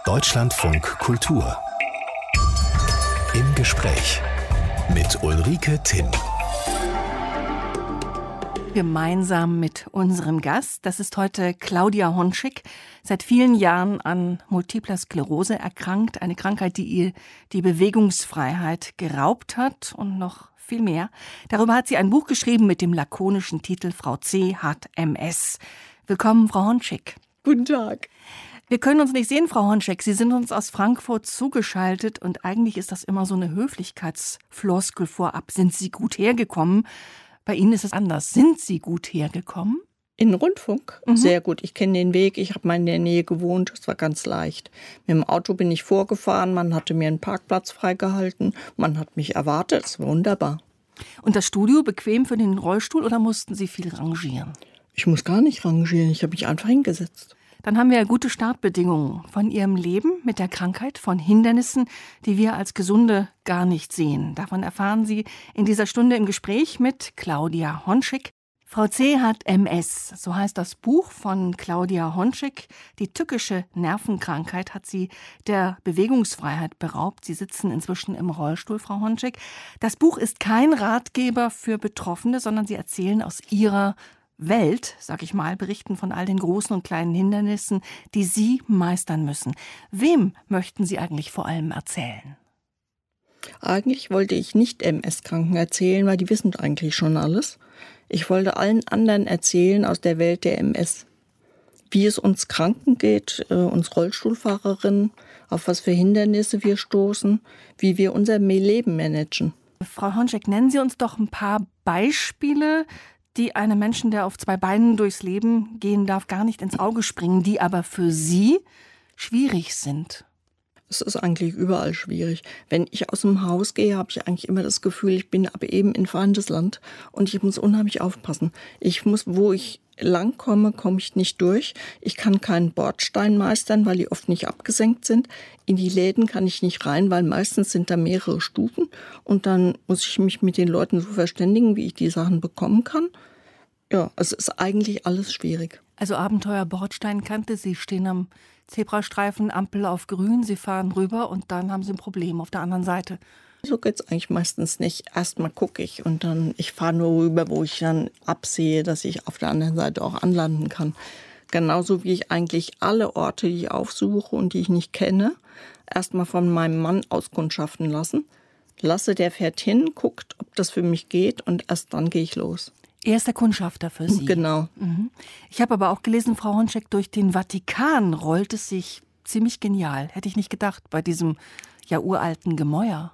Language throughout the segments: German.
Deutschlandfunk Kultur. Im Gespräch mit Ulrike Timm. Gemeinsam mit unserem Gast, das ist heute Claudia Honczyk, seit vielen Jahren an Multipler Sklerose erkrankt, eine Krankheit, die ihr die Bewegungsfreiheit geraubt hat und noch viel mehr. Darüber hat sie ein Buch geschrieben mit dem lakonischen Titel Frau C. hat MS. Willkommen, Frau Honczyk. Guten Tag. Wir können uns nicht sehen, Frau Honczyk. Sie sind uns aus Frankfurt zugeschaltet und eigentlich ist das immer so eine Höflichkeitsfloskel vorab. Sind Sie gut hergekommen? Bei Ihnen ist es anders. Sind Sie gut hergekommen? In den Rundfunk? Sehr gut. Ich kenne den Weg. Ich habe mal in der Nähe gewohnt. Es war ganz leicht. Mit dem Auto bin ich vorgefahren. Man hatte mir einen Parkplatz freigehalten. Man hat mich erwartet. Es war wunderbar. Und das Studio bequem für den Rollstuhl oder mussten Sie viel rangieren? Ich muss gar nicht rangieren. Ich habe mich einfach hingesetzt. Dann haben wir ja gute Startbedingungen von Ihrem Leben mit der Krankheit, von Hindernissen, die wir als Gesunde gar nicht sehen. Davon erfahren Sie in dieser Stunde im Gespräch mit Claudia Honczyk. Frau C. hat MS, so heißt das Buch von Claudia Honczyk. Die tückische Nervenkrankheit hat sie der Bewegungsfreiheit beraubt. Sie sitzen inzwischen im Rollstuhl, Frau Honczyk. Das Buch ist kein Ratgeber für Betroffene, sondern Sie erzählen aus Ihrer Welt, sag ich mal, berichten von all den großen und kleinen Hindernissen, die Sie meistern müssen. Wem möchten Sie eigentlich vor allem erzählen? Eigentlich wollte ich nicht MS-Kranken erzählen, weil die wissen eigentlich schon alles. Ich wollte allen anderen erzählen aus der Welt der MS. Wie es uns Kranken geht, uns Rollstuhlfahrerinnen, auf was für Hindernisse wir stoßen, wie wir unser Leben managen. Frau Honczyk, nennen Sie uns doch ein paar Beispiele, die einem Menschen, der auf zwei Beinen durchs Leben gehen darf, gar nicht ins Auge springen, die aber für Sie schwierig sind. Es ist eigentlich überall schwierig. Wenn ich aus dem Haus gehe, habe ich eigentlich immer das Gefühl, ich bin aber eben in fremdes Land und ich muss unheimlich aufpassen. Wo ich langkomme, komme ich nicht durch. Ich kann keinen Bordstein meistern, weil die oft nicht abgesenkt sind. In die Läden kann ich nicht rein, weil meistens sind da mehrere Stufen. Und dann muss ich mich mit den Leuten so verständigen, wie ich die Sachen bekommen kann. Ja, es ist eigentlich alles schwierig. Also Abenteuer Bordsteinkante, Sie stehen am Zebrastreifen, Ampel auf grün, Sie fahren rüber und dann haben Sie ein Problem auf der anderen Seite. So geht es eigentlich meistens nicht. Erstmal gucke ich und dann, ich fahre nur rüber, wo ich dann absehe, dass ich auf der anderen Seite auch anlanden kann. Genauso wie ich eigentlich alle Orte, die ich aufsuche und die ich nicht kenne, erstmal von meinem Mann auskundschaften lasse. Der fährt hin, guckt, ob das für mich geht und erst dann gehe ich los. Er ist der Kundschafter für Sie. Genau. Ich habe aber auch gelesen, Frau Honczyk, durch den Vatikan rollt es sich ziemlich genial. Hätte ich nicht gedacht, bei diesem ja uralten Gemäuer.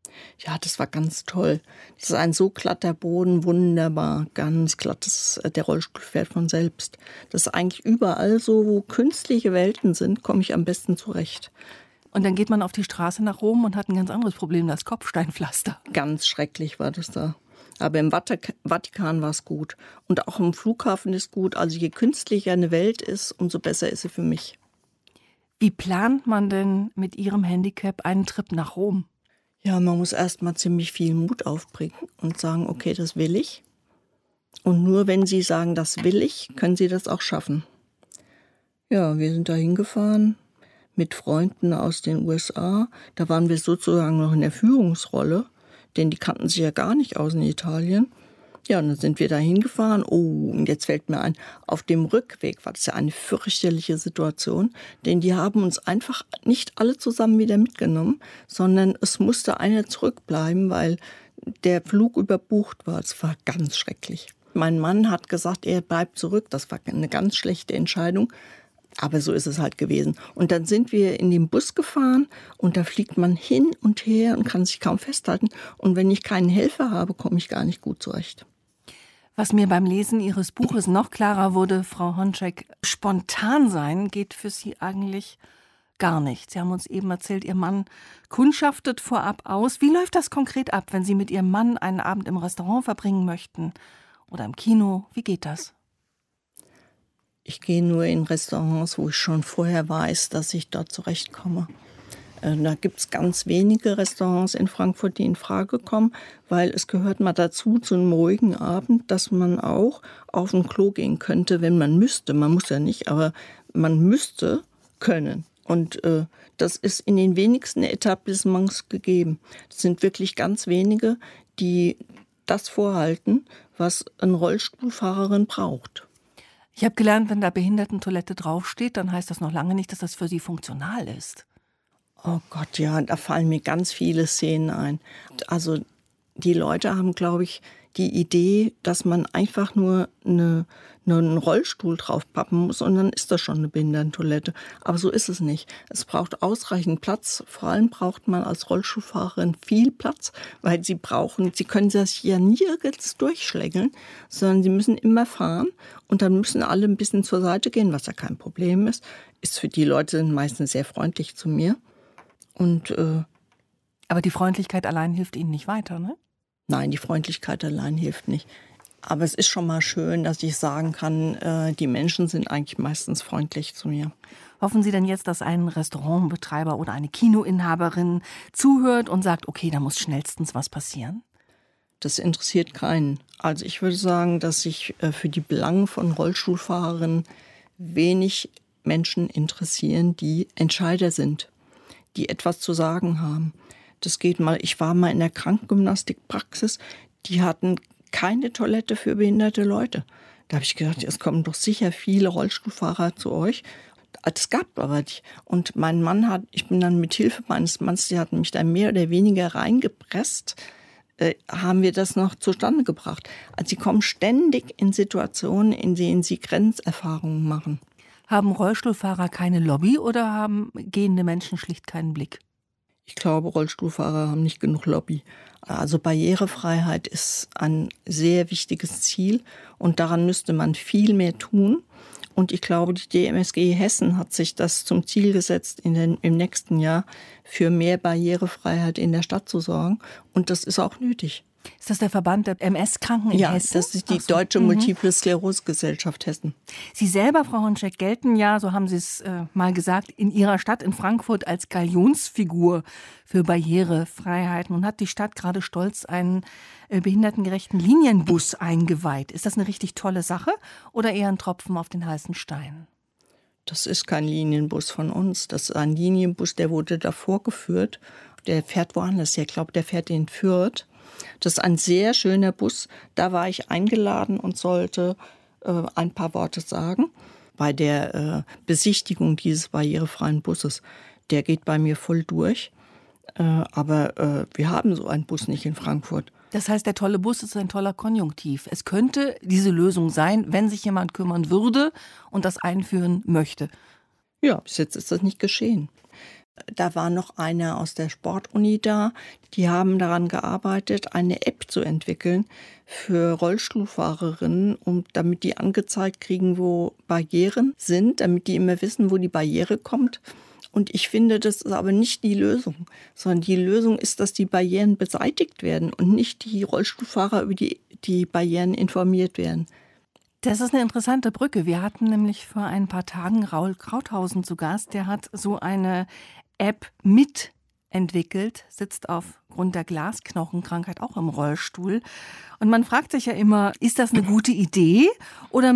Ja, das war ganz toll. Das ist ein so glatter Boden, wunderbar, ganz glatt. Der Rollstuhl fährt von selbst. Das ist eigentlich überall so, wo künstliche Welten sind, komme ich am besten zurecht. Und dann geht man auf die Straße nach Rom und hat ein ganz anderes Problem, das Kopfsteinpflaster. Ganz schrecklich war das da. Aber im Vatikan war es gut. Und auch im Flughafen ist gut. Also je künstlicher eine Welt ist, umso besser ist sie für mich. Wie plant man denn mit Ihrem Handicap einen Trip nach Rom? Ja, man muss erst mal ziemlich viel Mut aufbringen und sagen, okay, das will ich. Und nur wenn Sie sagen, das will ich, können Sie das auch schaffen. Ja, wir sind da hingefahren mit Freunden aus den USA. Da waren wir sozusagen noch in der Führungsrolle. Denn die kannten sich ja gar nicht aus in Italien. Ja, und dann sind wir da hingefahren. Oh, und jetzt fällt mir ein, auf dem Rückweg war das ja eine fürchterliche Situation. Denn die haben uns einfach nicht alle zusammen wieder mitgenommen, sondern es musste einer zurückbleiben, weil der Flug überbucht war. Es war ganz schrecklich. Mein Mann hat gesagt, er bleibt zurück. Das war eine ganz schlechte Entscheidung. Aber so ist es halt gewesen. Und dann sind wir in den Bus gefahren und da fliegt man hin und her und kann sich kaum festhalten. Und wenn ich keinen Helfer habe, komme ich gar nicht gut zurecht. Was mir beim Lesen Ihres Buches noch klarer wurde, Frau Honczyk, spontan sein geht für Sie eigentlich gar nicht. Sie haben uns eben erzählt, Ihr Mann kundschaftet vorab aus. Wie läuft das konkret ab, wenn Sie mit Ihrem Mann einen Abend im Restaurant verbringen möchten oder im Kino? Wie geht das? Ich gehe nur in Restaurants, wo ich schon vorher weiß, dass ich dort zurechtkomme. Da gibt es ganz wenige Restaurants in Frankfurt, die in Frage kommen, weil es gehört mal dazu, zu einem ruhigen Abend, dass man auch auf ein Klo gehen könnte, wenn man müsste. Man muss ja nicht, aber man müsste können. Und das ist in den wenigsten Etablissements gegeben. Es sind wirklich ganz wenige, die das vorhalten, was eine Rollstuhlfahrerin braucht. Ich habe gelernt, wenn da Behindertentoilette draufsteht, dann heißt das noch lange nicht, dass das für sie funktional ist. Oh Gott, ja, da fallen mir ganz viele Szenen ein. Also die Leute haben, glaube ich, die Idee, dass man einfach nur einen Rollstuhl draufpappen muss und dann ist das schon eine Behindertentoilette. Aber so ist es nicht. Es braucht ausreichend Platz. Vor allem braucht man als Rollstuhlfahrerin viel Platz, weil sie können das ja nirgends durchschlängeln, sondern sie müssen immer fahren und dann müssen alle ein bisschen zur Seite gehen, was ja kein Problem ist. Ist für die Leute sind meistens sehr freundlich zu mir. Aber die Freundlichkeit allein hilft ihnen nicht weiter, ne? Nein, die Freundlichkeit allein hilft nicht. Aber es ist schon mal schön, dass ich sagen kann, die Menschen sind eigentlich meistens freundlich zu mir. Hoffen Sie denn jetzt, dass ein Restaurantbetreiber oder eine Kinoinhaberin zuhört und sagt, okay, da muss schnellstens was passieren? Das interessiert keinen. Also ich würde sagen, dass sich für die Belange von Rollstuhlfahrerinnen wenig Menschen interessieren, die Entscheider sind, die etwas zu sagen haben. Ich war mal in der Krankengymnastikpraxis, die hatten keine Toilette für behinderte Leute. Da habe ich gedacht, es kommen doch sicher viele Rollstuhlfahrer zu euch. Das gab aber nicht. Und ich bin dann mit Hilfe meines Mannes, die hatten mich da mehr oder weniger reingepresst, haben wir das noch zustande gebracht. Also sie kommen ständig in Situationen, in denen sie Grenzerfahrungen machen. Haben Rollstuhlfahrer keine Lobby oder haben gehende Menschen schlicht keinen Blick? Ich glaube, Rollstuhlfahrer haben nicht genug Lobby. Also Barrierefreiheit ist ein sehr wichtiges Ziel und daran müsste man viel mehr tun. Und ich glaube, die DMSG Hessen hat sich das zum Ziel gesetzt, im nächsten Jahr für mehr Barrierefreiheit in der Stadt zu sorgen. Und das ist auch nötig. Ist das der Verband der MS-Kranken in Hessen? Ja, das ist die Deutsche Multiple Sklerose-Gesellschaft Hessen. Sie selber, Frau Honschek, gelten ja, so haben Sie es mal gesagt, in Ihrer Stadt in Frankfurt als Galionsfigur für Barrierefreiheit. Nun hat die Stadt gerade stolz einen behindertengerechten Linienbus eingeweiht. Ist das eine richtig tolle Sache oder eher ein Tropfen auf den heißen Stein? Das ist kein Linienbus von uns. Das ist ein Linienbus, der wurde davor geführt. Der fährt woanders. Ich glaube, der fährt in Fürth. Das ist ein sehr schöner Bus. Da war ich eingeladen und sollte ein paar Worte sagen bei der Besichtigung dieses barrierefreien Busses. Der geht bei mir voll durch. Aber wir haben so einen Bus nicht in Frankfurt. Das heißt, der tolle Bus ist ein toller Konjunktiv. Es könnte diese Lösung sein, wenn sich jemand kümmern würde und das einführen möchte. Ja, bis jetzt ist das nicht geschehen. Da war noch einer aus der Sportuni da. Die haben daran gearbeitet, eine App zu entwickeln für Rollstuhlfahrerinnen, damit die angezeigt kriegen, wo Barrieren sind, damit die immer wissen, wo die Barriere kommt. Und ich finde, das ist aber nicht die Lösung, sondern die Lösung ist, dass die Barrieren beseitigt werden und nicht die Rollstuhlfahrer über die Barrieren informiert werden. Das ist eine interessante Brücke. Wir hatten nämlich vor ein paar Tagen Raul Krauthausen zu Gast. Der hat so eine App mitentwickelt, sitzt aufgrund der Glasknochenkrankheit auch im Rollstuhl. Und man fragt sich ja immer, ist das eine gute Idee oder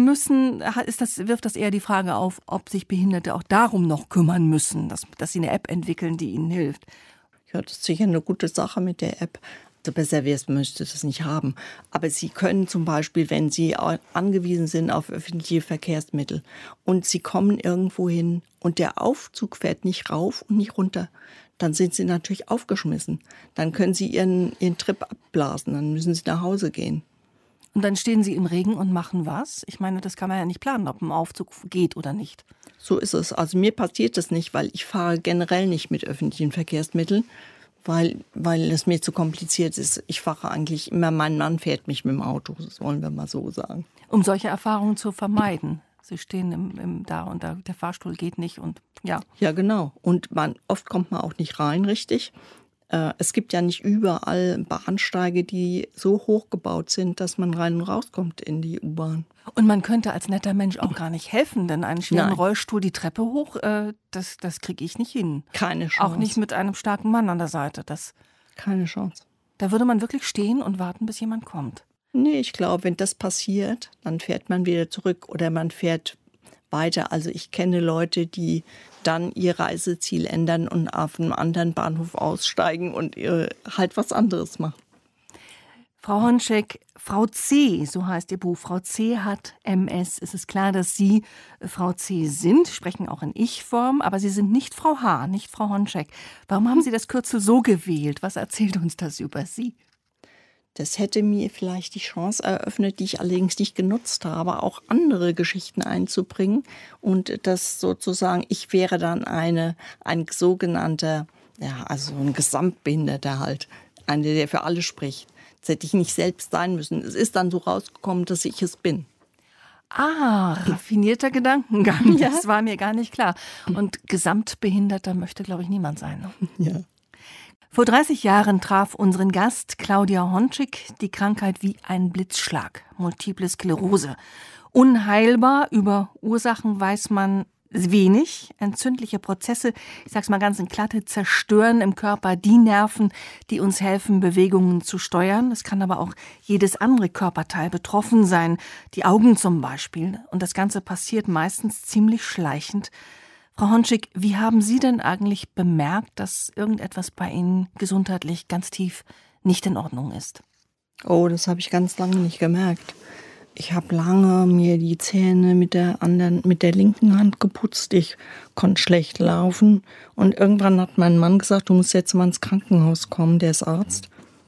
wirft das eher die Frage auf, ob sich Behinderte auch darum noch kümmern müssen, dass sie eine App entwickeln, die ihnen hilft? Ja, das ist sicher eine gute Sache mit der App. Also besser wäre es, müsste das nicht haben. Aber Sie können zum Beispiel, wenn Sie angewiesen sind auf öffentliche Verkehrsmittel und Sie kommen irgendwo hin und der Aufzug fährt nicht rauf und nicht runter, dann sind Sie natürlich aufgeschmissen. Dann können Sie Ihren Trip abblasen, dann müssen Sie nach Hause gehen. Und dann stehen Sie im Regen und machen was? Ich meine, das kann man ja nicht planen, ob ein Aufzug geht oder nicht. So ist es. Also mir passiert das nicht, weil ich fahre generell nicht mit öffentlichen Verkehrsmitteln. Weil es mir zu kompliziert ist. Ich fahre eigentlich immer, mein Mann fährt mich mit dem Auto, das wollen wir mal so sagen. Um solche Erfahrungen zu vermeiden. Sie stehen da und der Fahrstuhl geht nicht und ja. Ja, genau. Und oft kommt man auch nicht rein, richtig. Es gibt ja nicht überall Bahnsteige, die so hoch gebaut sind, dass man rein und rauskommt in die U-Bahn. Und man könnte als netter Mensch auch gar nicht helfen, denn einen schweren Rollstuhl die Treppe hoch, das kriege ich nicht hin. Keine Chance. Auch nicht mit einem starken Mann an der Seite. Keine Chance. Da würde man wirklich stehen und warten, bis jemand kommt. Nee, ich glaube, wenn das passiert, dann fährt man wieder zurück oder man fährt weiter. Also ich kenne Leute, die dann ihr Reiseziel ändern und auf einem anderen Bahnhof aussteigen und halt was anderes machen. Frau Honczek, Frau C., so heißt Ihr Buch. Frau C. hat MS. Es ist klar, dass Sie Frau C. sind, sprechen auch in Ich-Form, aber Sie sind nicht Frau H., nicht Frau Honczek. Warum haben Sie das Kürzel so gewählt? Was erzählt uns das über Sie? Das hätte mir vielleicht die Chance eröffnet, die ich allerdings nicht genutzt habe, auch andere Geschichten einzubringen. Und das sozusagen, ich wäre dann ein sogenannter, also ein Gesamtbehinderter halt, einer, der für alle spricht. Das hätte ich nicht selbst sein müssen. Es ist dann so rausgekommen, dass ich es bin. Raffinierter Gedankengang. Ja. Das war mir gar nicht klar. Und Gesamtbehinderter möchte, glaube ich, niemand sein. Ne? Ja. Vor 30 Jahren traf unseren Gast Claudia Honczek die Krankheit wie ein Blitzschlag, Multiple Sklerose. Unheilbar, über Ursachen weiß man wenig. Entzündliche Prozesse, ich sag's mal ganz in Klatte, zerstören im Körper die Nerven, die uns helfen, Bewegungen zu steuern. Es kann aber auch jedes andere Körperteil betroffen sein, die Augen zum Beispiel. Und das Ganze passiert meistens ziemlich schleichend. Frau Honczek, wie haben Sie denn eigentlich bemerkt, dass irgendetwas bei Ihnen gesundheitlich ganz tief nicht in Ordnung ist? Oh, das habe ich ganz lange nicht gemerkt. Ich habe lange mir die Zähne mit der linken Hand geputzt. Ich konnte schlecht laufen. Und irgendwann hat mein Mann gesagt, du musst jetzt mal ins Krankenhaus kommen, der ist Arzt.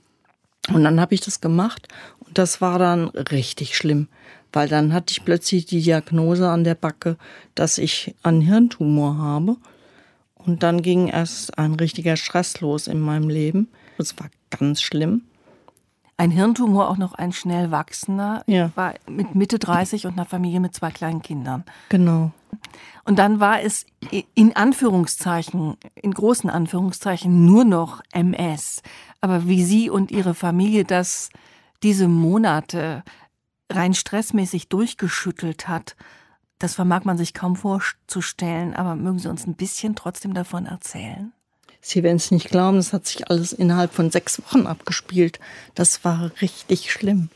Und dann habe ich das gemacht. Und das war dann richtig schlimm. Weil dann hatte ich plötzlich die Diagnose an der Backe, dass ich einen Hirntumor habe. Und dann ging erst ein richtiger Stress los in meinem Leben. Das war ganz schlimm. Ein Hirntumor, auch noch ein schnell wachsender, ja. War mit Mitte 30 und einer Familie mit 2 kleinen Kindern. Genau. Und dann war es in Anführungszeichen, in großen Anführungszeichen, nur noch MS. Aber wie Sie und Ihre Familie das diese Monate rein stressmäßig durchgeschüttelt hat, das vermag man sich kaum vorzustellen. Aber mögen Sie uns ein bisschen trotzdem davon erzählen? Sie werden es nicht glauben, das hat sich alles innerhalb von 6 Wochen abgespielt. Das war richtig schlimm.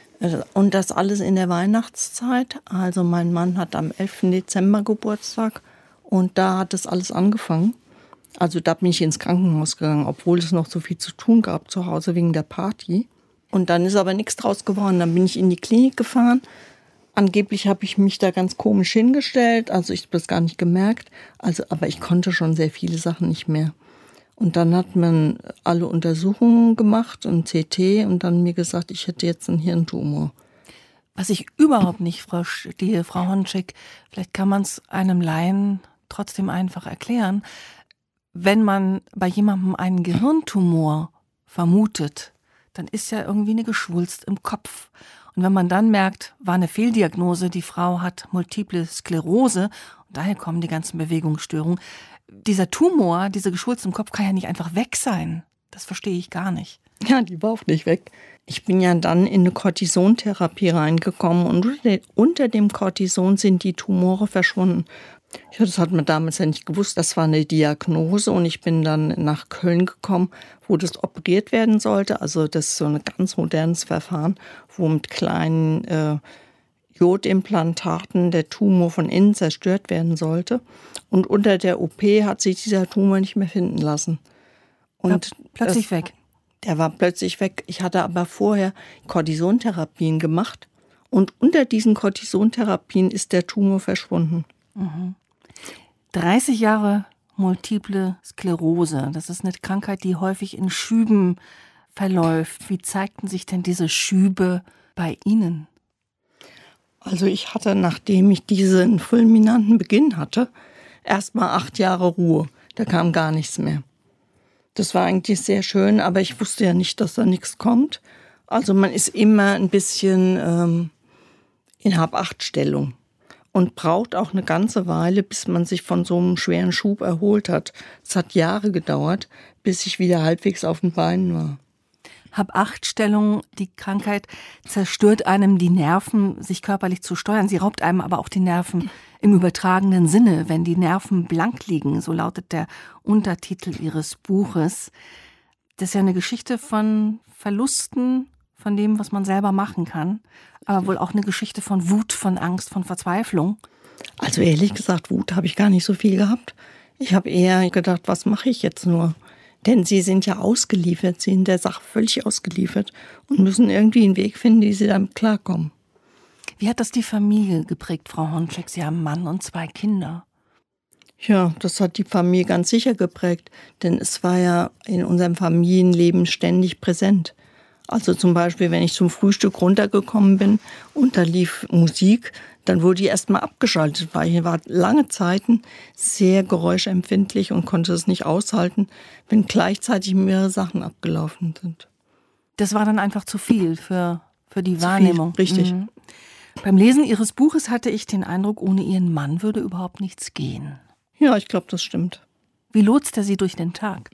Und das alles in der Weihnachtszeit. Also mein Mann hat am 11. Dezember Geburtstag und da hat das alles angefangen. Also da bin ich ins Krankenhaus gegangen, obwohl es noch so viel zu tun gab zu Hause wegen der Party. Und dann ist aber nichts draus geworden. Dann bin ich in die Klinik gefahren. Angeblich habe ich mich da ganz komisch hingestellt. Also ich habe das gar nicht gemerkt. Aber ich konnte schon sehr viele Sachen nicht mehr. Und dann hat man alle Untersuchungen gemacht und CT und dann mir gesagt, ich hätte jetzt einen Hirntumor. Was ich überhaupt nicht verstehe, Frau Honczek, vielleicht kann man es einem Laien trotzdem einfach erklären. Wenn man bei jemandem einen Gehirntumor vermutet, dann ist ja irgendwie eine Geschwulst im Kopf. Und wenn man dann merkt, war eine Fehldiagnose, die Frau hat Multiple Sklerose, und daher kommen die ganzen Bewegungsstörungen. Dieser Tumor, diese Geschwulst im Kopf kann ja nicht einfach weg sein. Das verstehe ich gar nicht. Ja, die war auch nicht weg. Ich bin ja dann in eine Cortisontherapie reingekommen und unter dem Cortison sind die Tumore verschwunden. Ja, das hat man damals ja nicht gewusst. Das war eine Diagnose und ich bin dann nach Köln gekommen, wo das operiert werden sollte. Also das ist so ein ganz modernes Verfahren, wo mit kleinen Jodimplantaten der Tumor von innen zerstört werden sollte. Und unter der OP hat sich dieser Tumor nicht mehr finden lassen. Und plötzlich weg. Der war plötzlich weg. Ich hatte aber vorher Cortisontherapien gemacht und unter diesen Cortisontherapien ist der Tumor verschwunden. 30 Jahre Multiple Sklerose. Das ist eine Krankheit, die häufig in Schüben verläuft. Wie zeigten sich denn diese Schübe bei Ihnen? Also ich hatte, nachdem ich diesen fulminanten Beginn hatte, erst mal 8 Jahre Ruhe. Da kam gar nichts mehr. Das war eigentlich sehr schön, aber ich wusste ja nicht, dass da nichts kommt. Also man ist immer ein bisschen in Hab-Acht-Stellung und braucht auch eine ganze Weile, bis man sich von so einem schweren Schub erholt hat. Es hat Jahre gedauert, bis ich wieder halbwegs auf den Beinen war. Hab-Acht-Stellung, die Krankheit zerstört einem die Nerven, sich körperlich zu steuern. Sie raubt einem aber auch die Nerven im übertragenen Sinne, wenn die Nerven blank liegen. So lautet der Untertitel Ihres Buches. Das ist ja eine Geschichte von Verlusten, von dem, was man selber machen kann. Aber wohl auch eine Geschichte von Wut, von Angst, von Verzweiflung. Also ehrlich gesagt, Wut habe ich gar nicht so viel gehabt. Ich habe eher gedacht, was mache ich jetzt nur? Denn sie sind ja ausgeliefert, sie sind der Sache völlig ausgeliefert und müssen irgendwie einen Weg finden, wie sie damit klarkommen. Wie hat das die Familie geprägt, Frau Honczek? Sie haben einen Mann und 2 Kinder. Ja, das hat die Familie ganz sicher geprägt, denn es war ja in unserem Familienleben ständig präsent. Also zum Beispiel, wenn ich zum Frühstück runtergekommen bin und da lief Musik, dann wurde die erstmal abgeschaltet, weil ich war lange Zeiten sehr geräuschempfindlich und konnte es nicht aushalten, wenn gleichzeitig mehrere Sachen abgelaufen sind. Das war dann einfach zu viel für die Wahrnehmung. Richtig. Mhm. Beim Lesen Ihres Buches hatte ich den Eindruck, ohne Ihren Mann würde überhaupt nichts gehen. Ja, ich glaube, das stimmt. Wie lotst er Sie durch den Tag?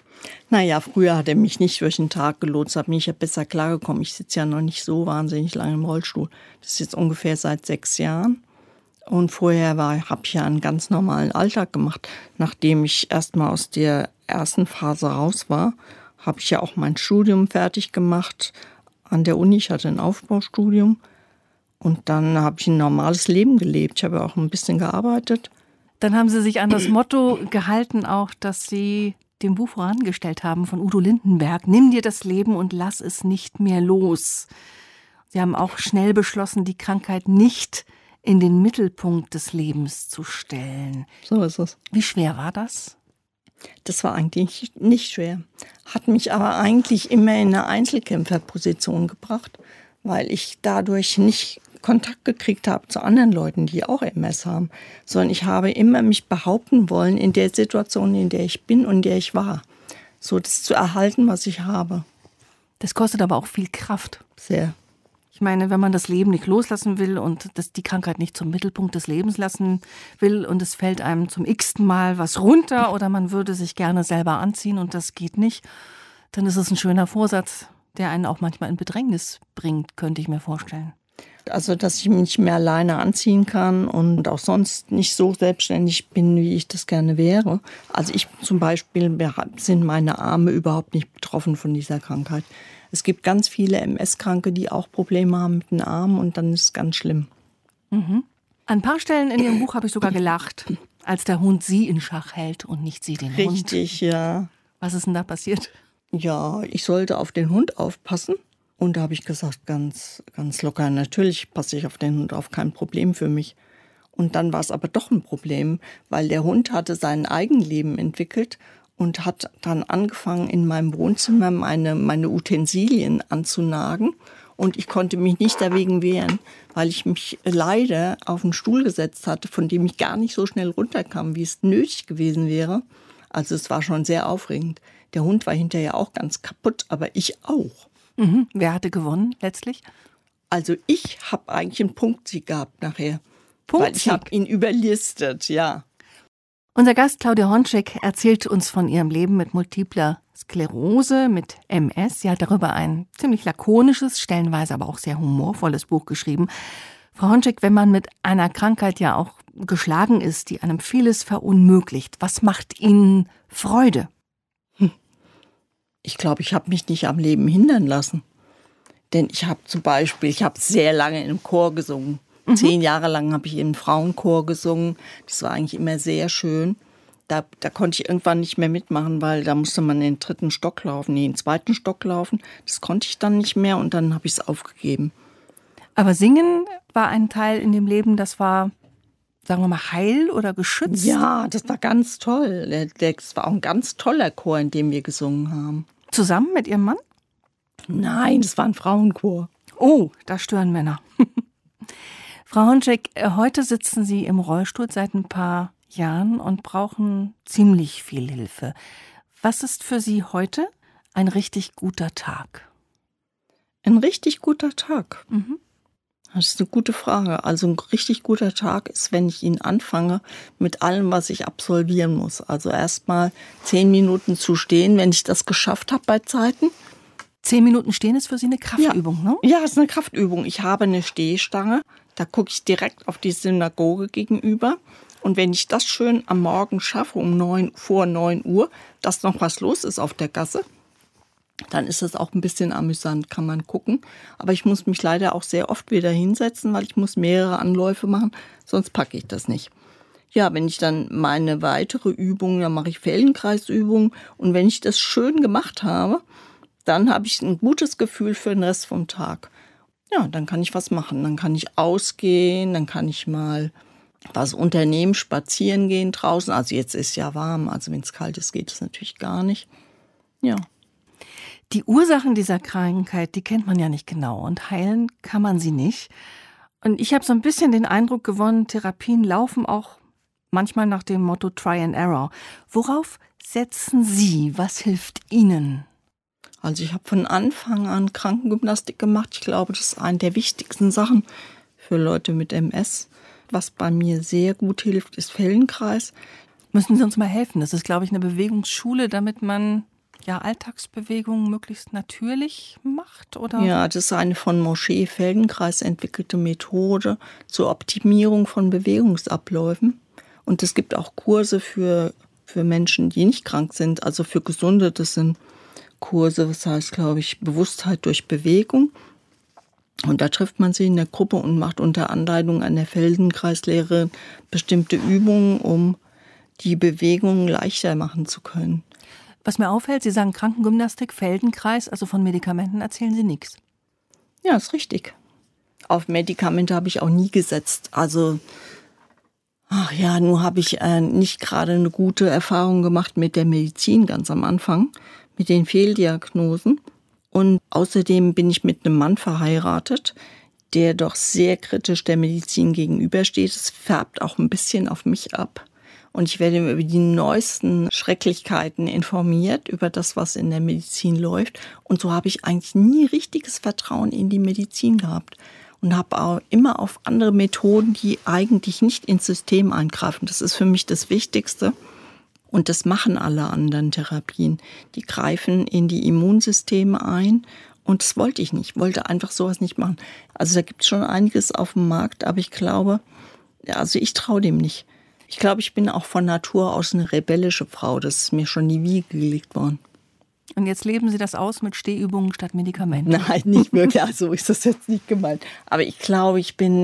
Naja, früher hat er mich nicht durch den Tag gelotst, da bin ich ja besser klargekommen. Ich sitze ja noch nicht so wahnsinnig lange im Rollstuhl. Das ist jetzt ungefähr seit 6 Jahren. Und vorher habe ich ja einen ganz normalen Alltag gemacht. Nachdem ich erstmal aus der ersten Phase raus war, habe ich ja auch mein Studium fertig gemacht an der Uni. Ich hatte ein Aufbaustudium. Und dann habe ich ein normales Leben gelebt. Ich habe ja auch ein bisschen gearbeitet. Dann haben Sie sich an das Motto gehalten, auch, dass Sie dem Buch vorangestellt haben von Udo Lindenberg. Nimm dir das Leben und lass es nicht mehr los. Sie haben auch schnell beschlossen, die Krankheit nicht in den Mittelpunkt des Lebens zu stellen. So ist es. Wie schwer war das? Das war eigentlich nicht schwer. Hat mich aber eigentlich immer in eine Einzelkämpferposition gebracht, weil ich dadurch nicht Kontakt gekriegt habe zu anderen Leuten, die auch MS haben, sondern ich habe immer mich behaupten wollen in der Situation, in der ich bin und in der ich war. So das zu erhalten, was ich habe. Das kostet aber auch viel Kraft. Sehr. Ich meine, wenn man das Leben nicht loslassen will und die Krankheit nicht zum Mittelpunkt des Lebens lassen will und es fällt einem zum x-ten Mal was runter oder man würde sich gerne selber anziehen und das geht nicht, dann ist es ein schöner Vorsatz, der einen auch manchmal in Bedrängnis bringt, könnte ich mir vorstellen. Also, dass ich mich nicht mehr alleine anziehen kann und auch sonst nicht so selbstständig bin, wie ich das gerne wäre. Also ich zum Beispiel sind meine Arme überhaupt nicht betroffen von dieser Krankheit. Es gibt ganz viele MS-Kranke, die auch Probleme haben mit den Armen und dann ist es ganz schlimm. Mhm. An ein paar Stellen in Ihrem Buch habe ich sogar gelacht, als der Hund Sie in Schach hält und nicht Sie den Hund. Richtig, ja. Was ist denn da passiert? Ja, ich sollte auf den Hund aufpassen. Und da habe ich gesagt, ganz locker, natürlich passe ich auf den Hund auf, kein Problem für mich. Und dann war es aber doch ein Problem, weil der Hund hatte sein Eigenleben entwickelt und hat dann angefangen, in meinem Wohnzimmer meine Utensilien anzunagen. Und ich konnte mich nicht dagegen wehren, weil ich mich leider auf einen Stuhl gesetzt hatte, von dem ich gar nicht so schnell runterkam, wie es nötig gewesen wäre. Also es war schon sehr aufregend. Der Hund war hinterher auch ganz kaputt, aber ich auch. Mhm. Wer hatte gewonnen letztlich? Also ich habe eigentlich einen Punktsieg gehabt nachher. Punktsieg? Weil ich habe ihn überlistet, ja. Unser Gast Claudia Honczek erzählt uns von ihrem Leben mit multipler Sklerose, mit MS. Sie hat darüber ein ziemlich lakonisches, stellenweise aber auch sehr humorvolles Buch geschrieben. Frau Honczek, wenn man mit einer Krankheit ja auch geschlagen ist, die einem vieles verunmöglicht, was macht Ihnen Freude? Ich glaube, ich habe mich nicht am Leben hindern lassen. Denn ich habe sehr lange in einem Chor gesungen. 10 Jahre lang habe ich in einem Frauenchor gesungen. Das war eigentlich immer sehr schön. Da konnte ich irgendwann nicht mehr mitmachen, weil da musste man in den 3. Stock laufen, in den 2. Stock laufen. Das konnte ich dann nicht mehr und dann habe ich es aufgegeben. Aber Singen war ein Teil in dem Leben, das war, sagen wir mal, heil oder geschützt? Ja, das war ganz toll. Das war auch ein ganz toller Chor, in dem wir gesungen haben. Zusammen mit Ihrem Mann? Nein, das war ein Frauenchor. Oh, da stören Männer. Frau Honczek, heute sitzen Sie im Rollstuhl seit ein paar Jahren und brauchen ziemlich viel Hilfe. Was ist für Sie heute ein richtig guter Tag? Ein richtig guter Tag? Mhm. Das ist eine gute Frage. Also ein richtig guter Tag ist, wenn ich ihn anfange mit allem, was ich absolvieren muss. Also erstmal 10 Minuten zu stehen, wenn ich das geschafft habe bei Zeiten. 10 Minuten stehen ist für Sie eine Kraftübung, ja. Ne? Ja, es ist eine Kraftübung. Ich habe eine Stehstange, da gucke ich direkt auf die Synagoge gegenüber. Und wenn ich das schön am Morgen schaffe, vor 9 Uhr, dass noch was los ist auf der Gasse, Dann ist das auch ein bisschen amüsant, kann man gucken. Aber ich muss mich leider auch sehr oft wieder hinsetzen, weil ich muss mehrere Anläufe machen, sonst packe ich das nicht. Ja, wenn ich dann meine weitere Übung, dann mache ich Feldenkreisübungen. Und wenn ich das schön gemacht habe, dann habe ich ein gutes Gefühl für den Rest vom Tag. Ja, dann kann ich was machen. Dann kann ich ausgehen, dann kann ich mal was unternehmen, spazieren gehen draußen. Also jetzt ist ja warm, also wenn es kalt ist, geht es natürlich gar nicht. Ja. Die Ursachen dieser Krankheit, die kennt man ja nicht genau und heilen kann man sie nicht. Und ich habe so ein bisschen den Eindruck gewonnen, Therapien laufen auch manchmal nach dem Motto Try and Error. Worauf setzen Sie? Was hilft Ihnen? Also ich habe von Anfang an Krankengymnastik gemacht. Ich glaube, das ist eine der wichtigsten Sachen für Leute mit MS. Was bei mir sehr gut hilft, ist Feldenkreis. Müssen Sie uns mal helfen? Das ist, glaube ich, eine Bewegungsschule, damit man Alltagsbewegungen möglichst natürlich macht, oder? Ja, das ist eine von Moschee Feldenkreis entwickelte Methode zur Optimierung von Bewegungsabläufen. Und es gibt auch Kurse für Menschen, die nicht krank sind, also für Gesunde. Das sind Kurse, das heißt, glaube ich, Bewusstheit durch Bewegung. Und da trifft man sich in der Gruppe und macht unter Anleitung einer Feldenkreislehrerin bestimmte Übungen, um die Bewegungen leichter machen zu können. Was mir auffällt, Sie sagen Krankengymnastik, Feldenkreis, also von Medikamenten erzählen Sie nichts. Ja, ist richtig. Auf Medikamente habe ich auch nie gesetzt. Also, nur habe ich nicht gerade eine gute Erfahrung gemacht mit der Medizin ganz am Anfang, mit den Fehldiagnosen. Und außerdem bin ich mit einem Mann verheiratet, der doch sehr kritisch der Medizin gegenübersteht. Es färbt auch ein bisschen auf mich ab. Und ich werde über die neuesten Schrecklichkeiten informiert, über das, was in der Medizin läuft. Und so habe ich eigentlich nie richtiges Vertrauen in die Medizin gehabt. Und habe auch immer auf andere Methoden, die eigentlich nicht ins System eingreifen. Das ist für mich das Wichtigste. Und das machen alle anderen Therapien. Die greifen in die Immunsysteme ein. Und das wollte ich nicht. Ich wollte einfach sowas nicht machen. Also da gibt es schon einiges auf dem Markt. Aber ich glaube, ich traue dem nicht. Ich glaube, ich bin auch von Natur aus eine rebellische Frau. Das ist mir schon in die Wiege gelegt worden. Und jetzt leben Sie das aus mit Stehübungen statt Medikamenten? Nein, nicht wirklich. So ist das jetzt nicht gemeint. Aber ich glaube, ich bin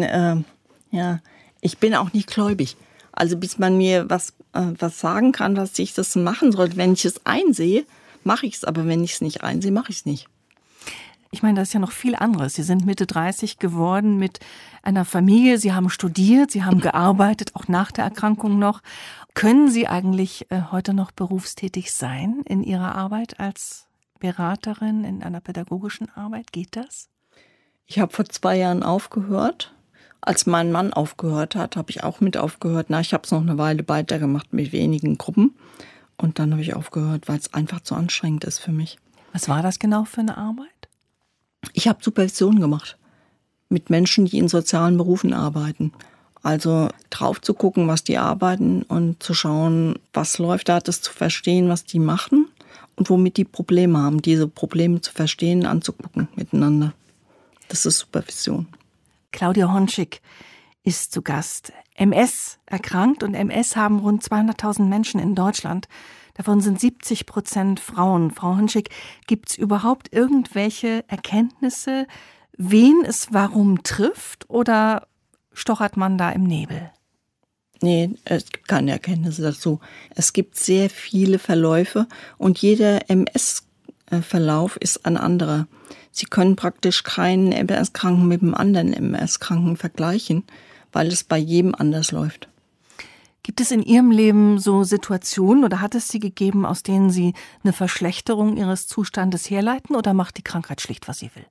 auch nicht gläubig. Also bis man mir was sagen kann, dass ich das machen sollte. Wenn ich es einsehe, mache ich es. Aber wenn ich es nicht einsehe, mache ich es nicht. Ich meine, das ist ja noch viel anderes. Sie sind Mitte 30 geworden mit einer Familie. Sie haben studiert, Sie haben gearbeitet, auch nach der Erkrankung noch. Können Sie eigentlich heute noch berufstätig sein in Ihrer Arbeit als Beraterin, in einer pädagogischen Arbeit? Geht das? Ich habe vor 2 Jahren aufgehört. Als mein Mann aufgehört hat, habe ich auch mit aufgehört. Ich habe es noch eine Weile weitergemacht mit wenigen Gruppen. Und dann habe ich aufgehört, weil es einfach zu anstrengend ist für mich. Was war das genau für eine Arbeit? Ich habe Supervision gemacht mit Menschen, die in sozialen Berufen arbeiten. Also drauf zu gucken, was die arbeiten und zu schauen, was läuft da, das zu verstehen, was die machen und womit die Probleme haben, diese Probleme zu verstehen, anzugucken miteinander. Das ist Supervision. Claudia Honschik ist zu Gast. MS erkrankt und MS haben rund 200.000 Menschen in Deutschland. Davon sind 70% Frauen. Frau Honschik, gibt es überhaupt irgendwelche Erkenntnisse, wen es warum trifft, oder stochert man da im Nebel? Nee, es gibt keine Erkenntnisse dazu. Es gibt sehr viele Verläufe und jeder MS-Verlauf ist ein anderer. Sie können praktisch keinen MS-Kranken mit einem anderen MS-Kranken vergleichen, weil es bei jedem anders läuft. Gibt es in Ihrem Leben so Situationen oder hat es sie gegeben, aus denen Sie eine Verschlechterung Ihres Zustandes herleiten, oder macht die Krankheit schlicht, was sie will?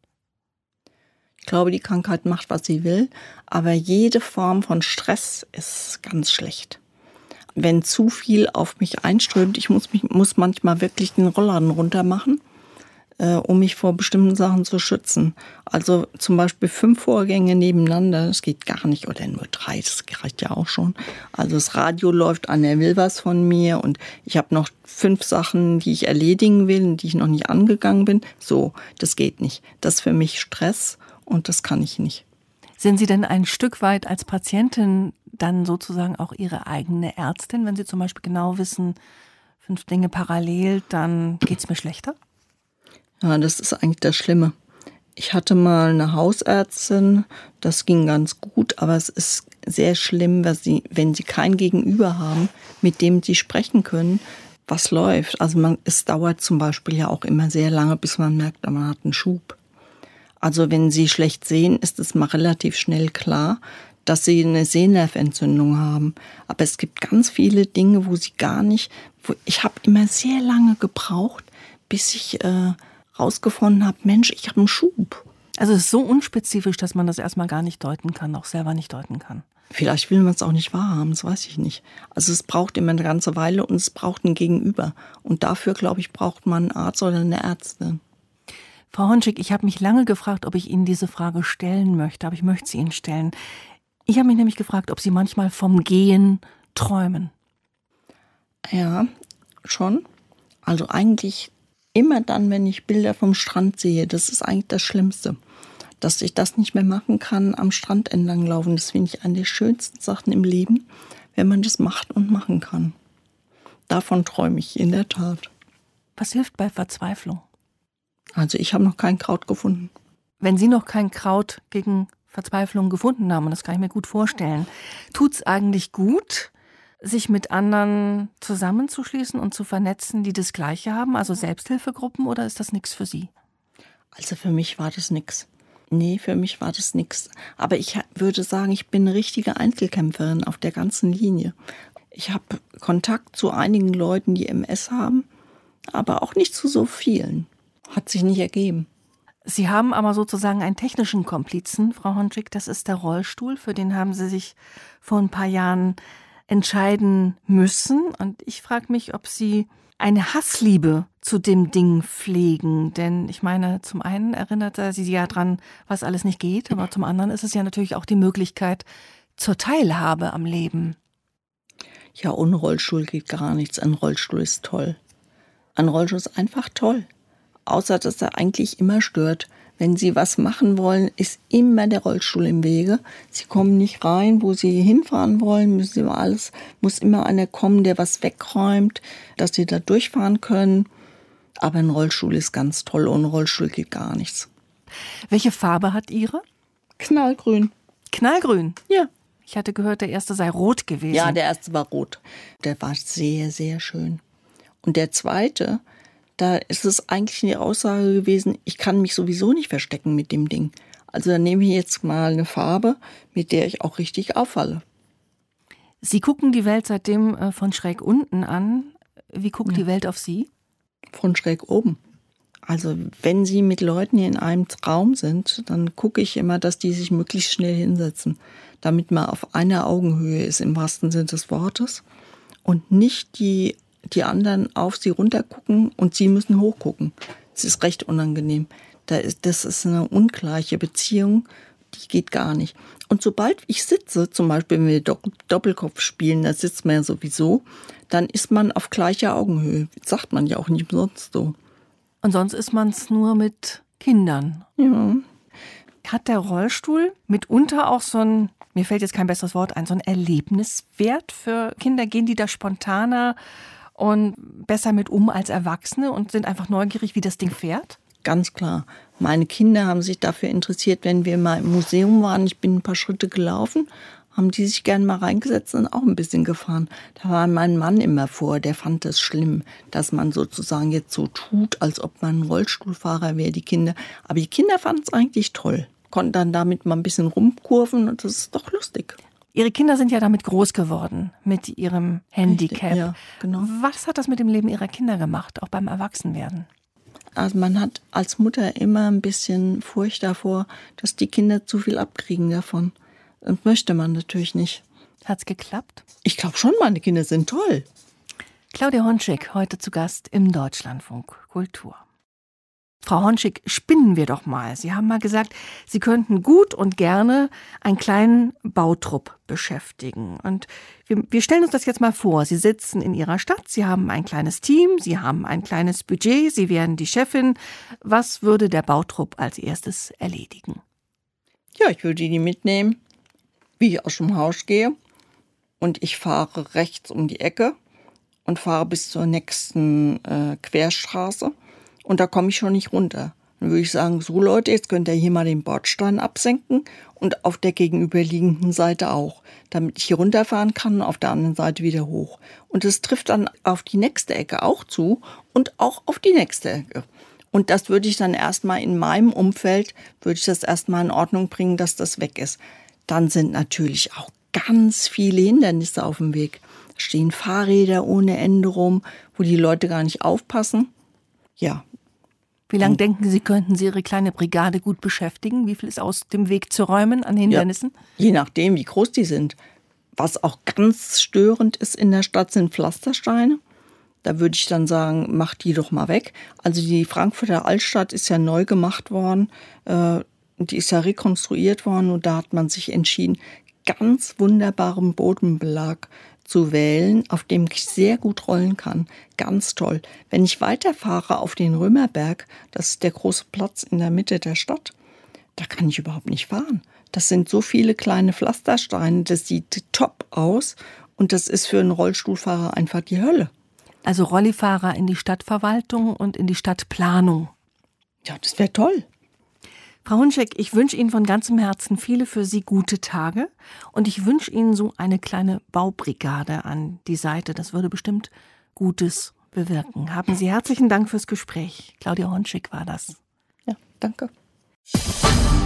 Ich glaube, die Krankheit macht, was sie will, aber jede Form von Stress ist ganz schlecht. Wenn zu viel auf mich einströmt, ich muss manchmal wirklich den Rollladen runter machen, um mich vor bestimmten Sachen zu schützen. Also zum Beispiel 5 Vorgänge nebeneinander, das geht gar nicht, oder nur 3, das reicht ja auch schon. Also das Radio läuft an, er will was von mir und ich habe noch 5 Sachen, die ich erledigen will, die ich noch nicht angegangen bin. So, das geht nicht. Das ist für mich Stress und das kann ich nicht. Sind Sie denn ein Stück weit als Patientin dann sozusagen auch Ihre eigene Ärztin, wenn Sie zum Beispiel genau wissen, 5 Dinge parallel, dann geht's mir schlechter? Ja, das ist eigentlich das Schlimme. Ich hatte mal eine Hausärztin, das ging ganz gut, aber es ist sehr schlimm, wenn sie kein Gegenüber haben, mit dem sie sprechen können, was läuft. Also es dauert zum Beispiel ja auch immer sehr lange, bis man merkt, man hat einen Schub. Also wenn Sie schlecht sehen, ist es mal relativ schnell klar, dass Sie eine Sehnerventzündung haben. Aber es gibt ganz viele Dinge, wo Sie gar nicht... Ich habe immer sehr lange gebraucht, bis ich rausgefunden habe, Mensch, ich habe einen Schub. Also es ist so unspezifisch, dass man das erstmal gar nicht deuten kann, auch selber nicht deuten kann. Vielleicht will man es auch nicht wahrhaben, das weiß ich nicht. Also es braucht immer eine ganze Weile und es braucht ein Gegenüber. Und dafür, glaube ich, braucht man einen Arzt oder eine Ärztin. Frau Honschig, ich habe mich lange gefragt, ob ich Ihnen diese Frage stellen möchte, aber ich möchte sie Ihnen stellen. Ich habe mich nämlich gefragt, ob Sie manchmal vom Gehen träumen. Ja, schon. Also eigentlich immer dann, wenn ich Bilder vom Strand sehe, das ist eigentlich das Schlimmste. Dass ich das nicht mehr machen kann, am Strand entlang laufen, das finde ich eine der schönsten Sachen im Leben, wenn man das macht und machen kann. Davon träume ich in der Tat. Was hilft bei Verzweiflung? Also ich habe noch kein Kraut gefunden. Wenn Sie noch kein Kraut gegen Verzweiflung gefunden haben, und das kann ich mir gut vorstellen, tut's eigentlich gut, sich mit anderen zusammenzuschließen und zu vernetzen, die das Gleiche haben, also Selbsthilfegruppen, oder ist das nichts für Sie? Also für mich war das nichts. Nee, für mich war das nichts. Aber ich würde sagen, ich bin eine richtige Einzelkämpferin auf der ganzen Linie. Ich habe Kontakt zu einigen Leuten, die MS haben, aber auch nicht zu so vielen. Hat sich nicht ergeben. Sie haben aber sozusagen einen technischen Komplizen, Frau Honschig, das ist der Rollstuhl. Für den haben Sie sich vor ein paar Jahren entscheiden müssen. Und ich frage mich, ob Sie eine Hassliebe zu dem Ding pflegen. Denn ich meine, zum einen erinnert er Sie ja dran, was alles nicht geht, aber zum anderen ist es ja natürlich auch die Möglichkeit zur Teilhabe am Leben. Ja, ohne Rollstuhl geht gar nichts. Ein Rollstuhl ist toll. Ein Rollstuhl ist einfach toll. Außer, dass er eigentlich immer stört. Wenn Sie was machen wollen, ist immer der Rollstuhl im Wege. Sie kommen nicht rein, wo Sie hinfahren wollen. Muss immer einer kommen, der was wegräumt, dass Sie da durchfahren können. Aber ein Rollstuhl ist ganz toll. Ohne Rollstuhl geht gar nichts. Welche Farbe hat Ihre? Knallgrün. Knallgrün? Ja. Ich hatte gehört, der erste sei rot gewesen. Ja, der erste war rot. Der war sehr, sehr schön. Und der zweite... Da ist es eigentlich die Aussage gewesen, ich kann mich sowieso nicht verstecken mit dem Ding. Also dann nehme ich jetzt mal eine Farbe, mit der ich auch richtig auffalle. Sie gucken die Welt seitdem von schräg unten an. Wie guckt die Welt auf Sie? Von schräg oben. Also wenn Sie mit Leuten in einem Raum sind, dann gucke ich immer, dass die sich möglichst schnell hinsetzen, damit man auf einer Augenhöhe ist, im wahrsten Sinne des Wortes. Und nicht die anderen auf sie runtergucken und sie müssen hochgucken. Das ist recht unangenehm. Das ist eine ungleiche Beziehung, die geht gar nicht. Und sobald ich sitze, zum Beispiel wenn wir Doppelkopf spielen, da sitzt man ja sowieso, dann ist man auf gleicher Augenhöhe. Das sagt man ja auch nicht umsonst so. Und sonst ist man es nur mit Kindern. Ja. Hat der Rollstuhl mitunter auch so ein, mir fällt jetzt kein besseres Wort ein, so ein Erlebniswert für Kinder? Gehen die da spontaner und besser mit als Erwachsene und sind einfach neugierig, wie das Ding fährt? Ganz klar. Meine Kinder haben sich dafür interessiert, wenn wir mal im Museum waren. Ich bin ein paar Schritte gelaufen, haben die sich gerne mal reingesetzt und auch ein bisschen gefahren. Da war mein Mann immer vor, der fand das schlimm, dass man sozusagen jetzt so tut, als ob man ein Rollstuhlfahrer wäre, die Kinder. Aber die Kinder fanden es eigentlich toll, konnten dann damit mal ein bisschen rumkurven und das ist doch lustig. Ihre Kinder sind ja damit groß geworden, mit ihrem Handicap. Ja, genau. Was hat das mit dem Leben Ihrer Kinder gemacht, auch beim Erwachsenwerden? Also man hat als Mutter immer ein bisschen Furcht davor, dass die Kinder zu viel abkriegen davon. Und möchte man natürlich nicht. Hat's geklappt? Ich glaube schon, meine Kinder sind toll. Claudia Honschig, heute zu Gast im Deutschlandfunk Kultur. Frau Honschig, spinnen wir doch mal. Sie haben mal gesagt, Sie könnten gut und gerne einen kleinen Bautrupp beschäftigen. Und wir stellen uns das jetzt mal vor. Sie sitzen in Ihrer Stadt, Sie haben ein kleines Team, Sie haben ein kleines Budget, Sie wären die Chefin. Was würde der Bautrupp als erstes erledigen? Ja, ich würde die mitnehmen, wie ich aus dem Haus gehe. Und ich fahre rechts um die Ecke und fahre bis zur nächsten Querstraße. und da komme ich schon nicht runter. Dann würde ich sagen, so Leute, jetzt könnt ihr hier mal den Bordstein absenken und auf der gegenüberliegenden Seite auch, damit ich hier runterfahren kann und auf der anderen Seite wieder hoch. Und es trifft dann auf die nächste Ecke auch zu und auch auf die nächste Ecke. Und das würde ich dann erstmal in meinem Umfeld, würde ich das erstmal in Ordnung bringen, dass das weg ist. Dann sind natürlich auch ganz viele Hindernisse auf dem Weg. Da stehen Fahrräder ohne Ende rum, wo die Leute gar nicht aufpassen. Ja. Wie lange denken Sie, könnten Sie Ihre kleine Brigade gut beschäftigen? Wie viel ist aus dem Weg zu räumen an Hindernissen? Ja, je nachdem, wie groß die sind. Was auch ganz störend ist in der Stadt, sind Pflastersteine. Da würde ich dann sagen, mach die doch mal weg. Also die Frankfurter Altstadt ist ja neu gemacht worden. Die ist ja rekonstruiert worden und da hat man sich entschieden, ganz wunderbaren Bodenbelag zu wählen, auf dem ich sehr gut rollen kann. Ganz toll. Wenn ich weiterfahre auf den Römerberg, das ist der große Platz in der Mitte der Stadt, da kann ich überhaupt nicht fahren. Das sind so viele kleine Pflastersteine, das sieht top aus und das ist für einen Rollstuhlfahrer einfach die Hölle. Also Rollifahrer in die Stadtverwaltung und in die Stadtplanung. Ja, das wäre toll. Frau Honschek, ich wünsche Ihnen von ganzem Herzen viele für Sie gute Tage und ich wünsche Ihnen so eine kleine Baubrigade an die Seite. Das würde bestimmt Gutes bewirken. Haben Sie herzlichen Dank fürs Gespräch. Claudia Honschek war das. Ja, danke.